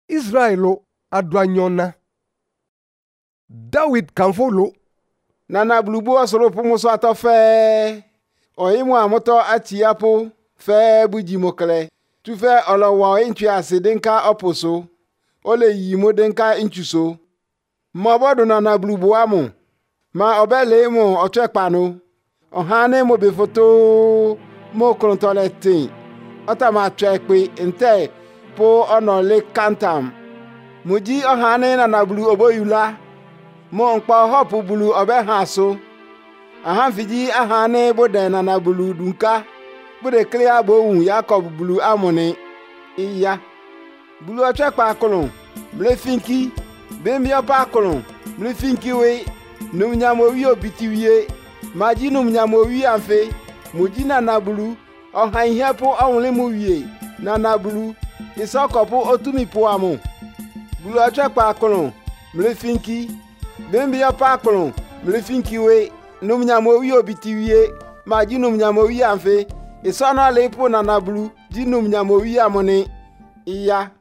Israelo adwanyona. David kamfolo. Nana blubu osoro pumuso atofe. Oyimu amoto atiapo fe buji mokle. Tu fe olowa intu asidenka oposo. Ole yimo denka inchuso. Mabodo nana blubu amu. Ma obele mo otwekpano. Ohane mo befoto mo krontolete. Ota ma twekpe ente po onole kantam. Muji ohane nana blu oboyula. Mo nkpa hopu bulu obe haso. Ahan fiji ahane bode nana bulu dunka. Bude clear bo Jacob bulu amone. Iya. Bulu atwekpa kolon. Ble finki. Bembi opa kolon. Ble finki we. Num nyamo wi obitiwie. Maji num nyamo wi anfe. Muji nana bulu. Ohan hepo onle mu wie. Nana bulu. Isokopo otumi po amu. Bulu atwekpa kolon. Ble finki. Bembi opa kolon. Ble finki we. Num nyamo wi obitiwie. Maji num nyamo wi anfe. Isono lepo nana bulu. Di num nyamo wi amone. Iya.